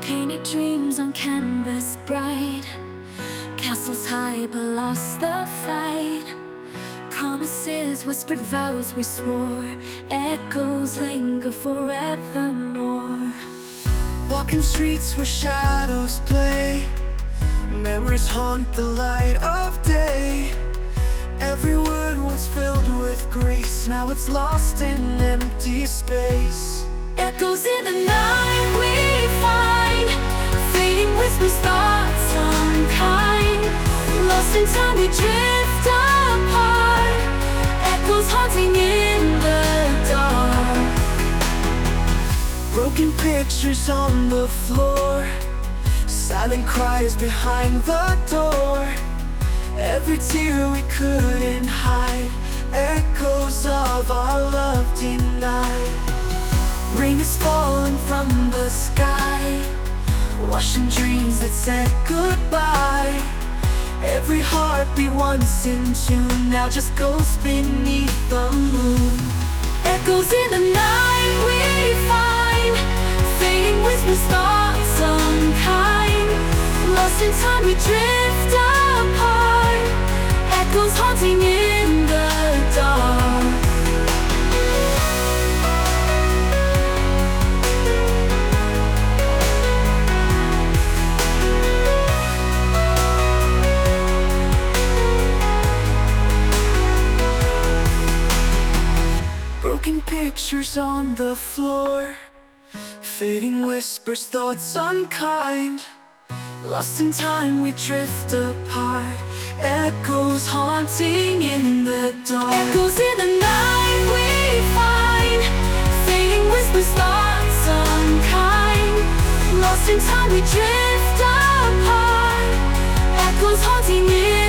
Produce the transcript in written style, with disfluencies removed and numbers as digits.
Painted dreams on canvas bright, castles high but lost the fight. Promises, whispered vows we swore, echoes linger forevermore. Walking streets where shadows play, memories haunt the light of day. Every word was filled with grace, now it's lost in empty space. Echoes in the night we find, fading whispers, thoughts unkind. Lost in time we drift apart, echoes haunting in the dark. Broken pictures on the floor, silent cries behind the door. Every tear we couldn't hide, echoes of our love denied. Rain is falling from the sky, washing dreams that said goodbye. Every heartbeat once in tune now just goes beneath the moon. Echoes in the night we find, fading whispers, thoughts unkind. Lost in time we drift apart, echoes haunting in the dark. Broken pictures on the floor, fading whispers, thoughts unkind. Lost in time we drift apart, echoes haunting in the dark. Echoes in the night we find, fading whispers, thoughts unkind. Lost in time we drift apart, echoes haunting in